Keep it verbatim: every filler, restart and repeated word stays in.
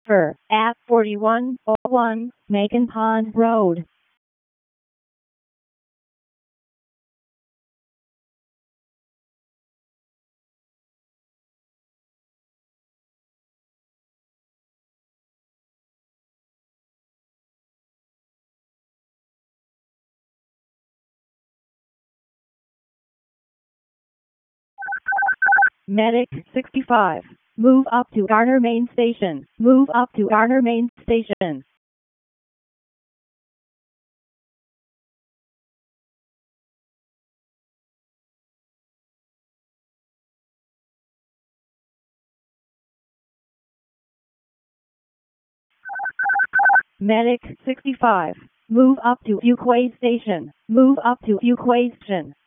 transfer at forty-one oh one Macon Pond Road. Medic sixty-five. Move up to Garner Main Station. Move up to Garner Main Station. Medic sixty-five. Move up to Fuquay Station. Move up to Fuquay Station.